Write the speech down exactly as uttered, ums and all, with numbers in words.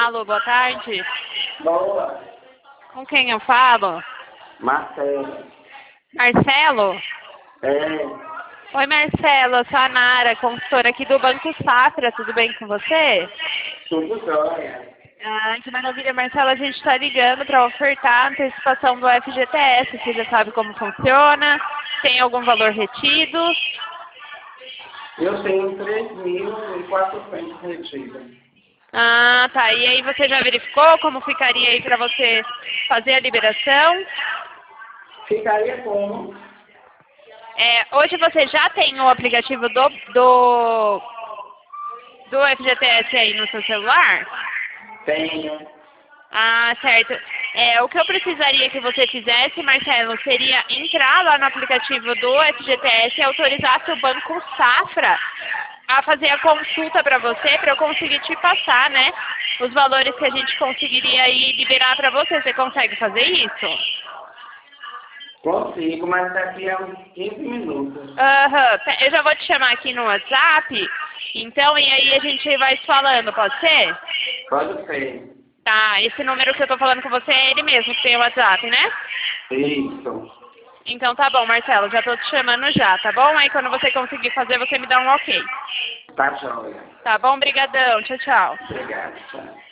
Alô, boa tarde. Boa. Com quem eu falo? Marcelo. Marcelo? É. Oi, Marcelo, eu sou a Nara, consultora aqui do Banco Safra, tudo bem com você? Tudo jóia. Ah, que maravilha, Marcelo, a gente está ligando para ofertar a antecipação do F G T S, você já sabe como funciona, tem algum valor retido? Eu tenho três mil e quatrocentos retidos. Ah, tá, e aí você já verificou como ficaria aí para você fazer a liberação? Ficaria como? É, hoje você já tem o aplicativo do, do, do F G T S aí no seu celular? Tenho. Ah, certo. É, o que eu precisaria que você fizesse, Marcelo, seria entrar lá no aplicativo do F G T S e autorizasse o Banco Safra a fazer a consulta para você, para eu conseguir te passar, né, os valores que a gente conseguiria aí liberar para você. Você consegue fazer isso? Consigo, mas daqui a uns quinze minutos. Aham, eu já vou te chamar aqui no WhatsApp, então, e aí a gente vai se falando, pode ser? Pode ser. Tá, esse número que eu tô falando com você é ele mesmo que tem o WhatsApp, né? Isso. Então tá bom, Marcelo, já tô te chamando já, tá bom? Aí quando você conseguir fazer, você me dá um ok. Tá jóia. Tá bom? Brigadão, tchau, tchau. Obrigado. Tchau.